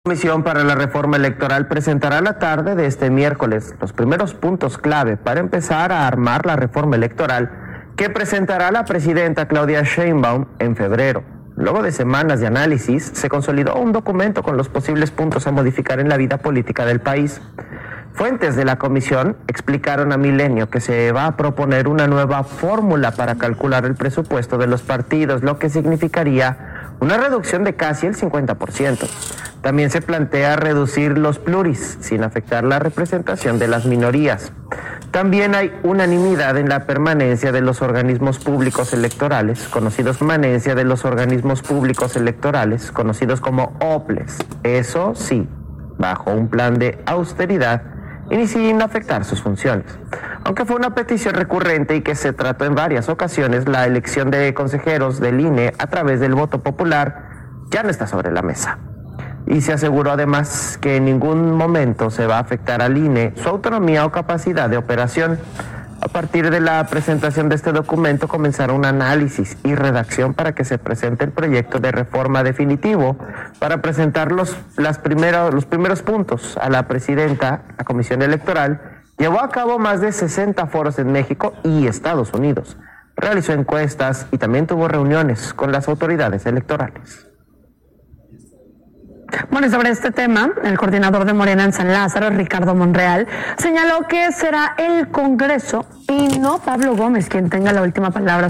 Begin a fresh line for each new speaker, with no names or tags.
La Comisión para la Reforma Electoral presentará la tarde de este miércoles los primeros puntos clave para empezar a armar la reforma electoral que presentará la presidenta Claudia Sheinbaum en febrero. Luego de semanas de análisis, se consolidó un documento con los posibles puntos a modificar en la vida política del país. Fuentes de la comisión explicaron a Milenio que se va a proponer una nueva fórmula para calcular el presupuesto de los partidos, lo que significaría una reducción de casi el 50%. También se plantea reducir los pluris sin afectar la representación de las minorías. También hay unanimidad en la permanencia de los organismos públicos electorales, conocidos como OPLES. Eso sí, bajo un plan de austeridad y sin afectar sus funciones. Aunque fue una petición recurrente y que se trató en varias ocasiones, la elección de consejeros del INE a través del voto popular ya no está sobre la mesa. Y se aseguró además que en ningún momento se va a afectar al INE su autonomía o capacidad de operación. A partir de la presentación de este documento comenzará un análisis y redacción para que se presente el proyecto de reforma definitivo. Para presentar los primeros puntos a la presidenta, la Comisión Electoral llevó a cabo más de 60 foros en México y Estados Unidos. Realizó encuestas y también tuvo reuniones con las autoridades electorales.
Bueno, y sobre este tema, el coordinador de Morena en San Lázaro, Ricardo Monreal, señaló que será el Congreso y no Pablo Gómez quien tenga la última palabra